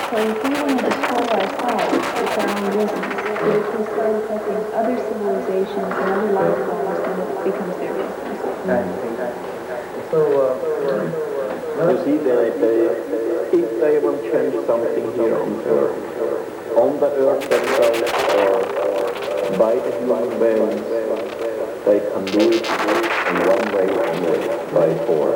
So if we want to destroy ourselves, it's our own business. But if we start affecting other civilizations and other life forms, then it becomes their business. So, you see, if they will change something here on the earth themselves or by the human beings, they can do it in one way only, by force.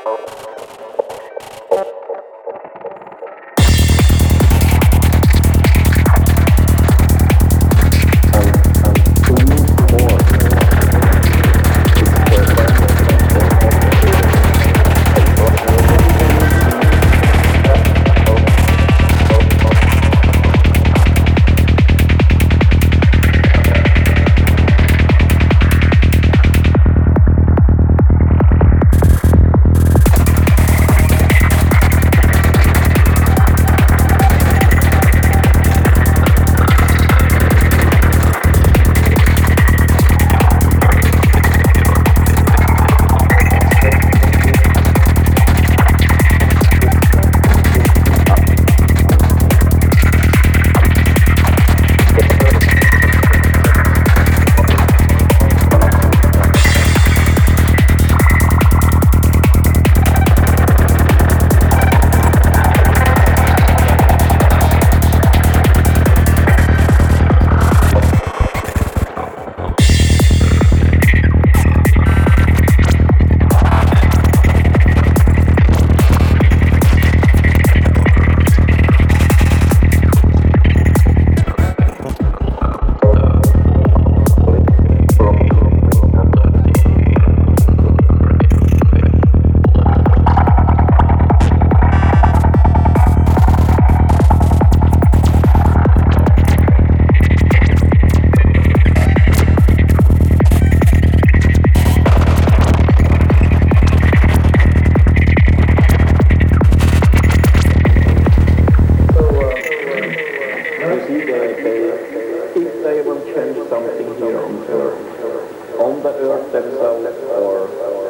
on the earth themselves or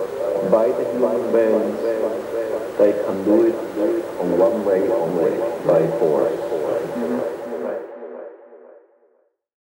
by the human beings, they can do it on one way only, by force.